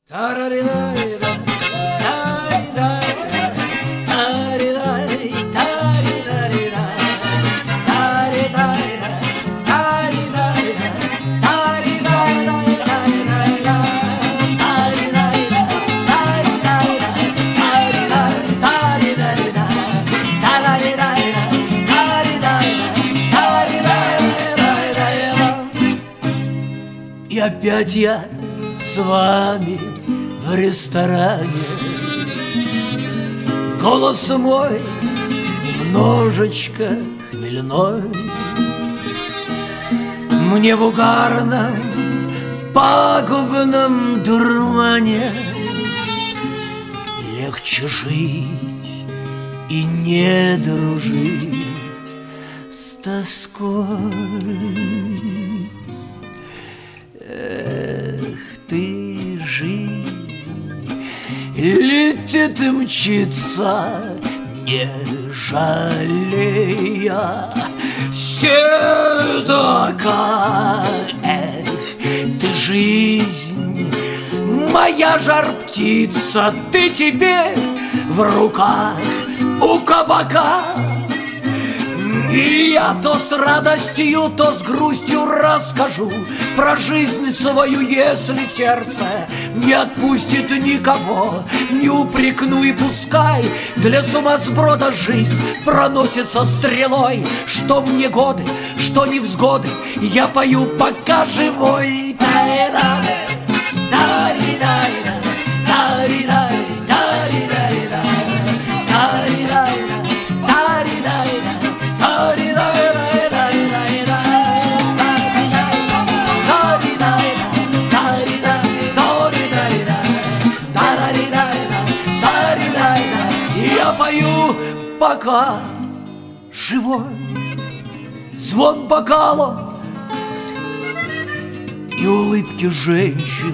И опять я с вами в ресторане. Голос мой немножечко хмельной. Мне в угарном, пагубном дурмане легче жить и не дружить с тоской. Эх ты, жизнь, летит и мчится, не жалея седока. Эх ты, жизнь, моя жар-птица, ты теперь в руках у кабака. И я то с радостью, то с грустью расскажу про жизнь свою, если сердце не отпустит никого. Не упрекну и пускай для сумасброда жизнь проносится стрелой. Что мне годы, что невзгоды, я пою, пока живой. Я пою, пока живой. Звон бокалов и улыбки женщин.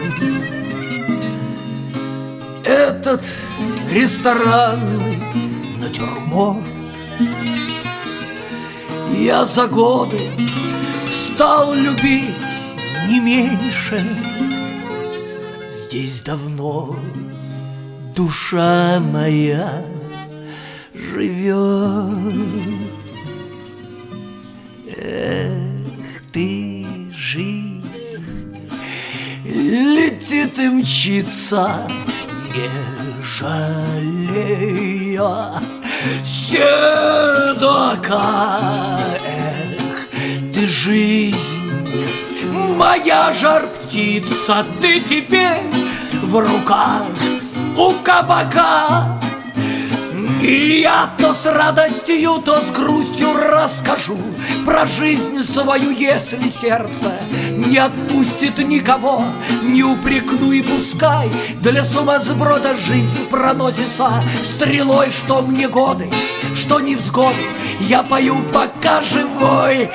Этот ресторанный натюрморт. Я за годы стал любить не меньше. Здесь давно душа моя живет. Эх ты, жизнь, летит и мчится, не жалея седока. Эх ты, жизнь, моя жар-птица, ты теперь в руках у кабака. И я то с радостью, то с грустью расскажу про жизнь свою, если сердце не отпустит никого. Не упрекну и пускай для сумасброда жизнь проносится стрелой. Что мне годы, что невзгоды, я пою, пока живой.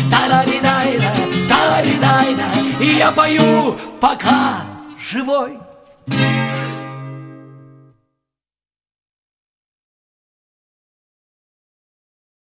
Я пою, пока живой.